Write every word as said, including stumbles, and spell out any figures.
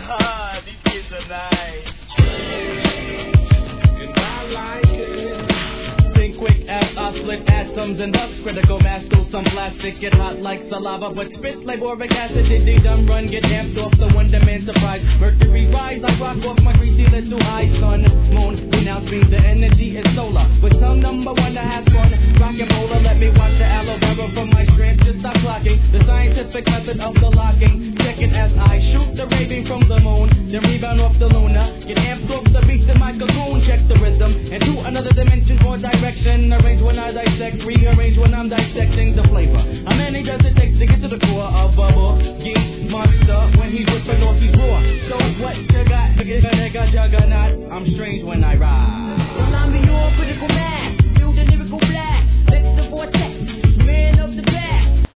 These kids are nice. And I like it. Think quick as I split atoms and dust. Critical mass through some plastic. Get hot like saliva, but spit like boric acid. Did they dumb run? Get amped off the one demand surprise. Mercury rise, I rock off my greasy little eye. Sun, moon, renounce me. The energy is solar. With tongue number one to have fun. Rock and roller, let me watch the aloe vera from my strength. Just stop clocking. The scientific method of the locking. Check it as I shoot the raving from the moon. Then rebound off the lunar. Get amped off the beats in my cocoon. Check the rhythm. And to another dimension for direction. Arrange when I dissect. Rearrange when I'm dissecting the flavor. How many does it take to get to the